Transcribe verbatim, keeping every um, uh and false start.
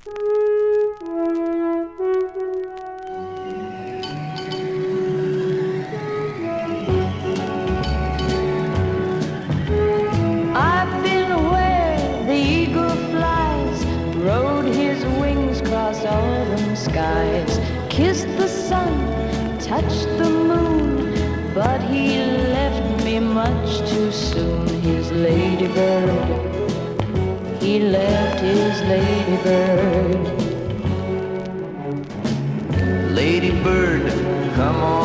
I've been where the eagle flies, rode his wings across autumn skies, kissed the sun, touched the moon, but he left me much too soon. His ladybird, he left his ladybird. Ladybird, come on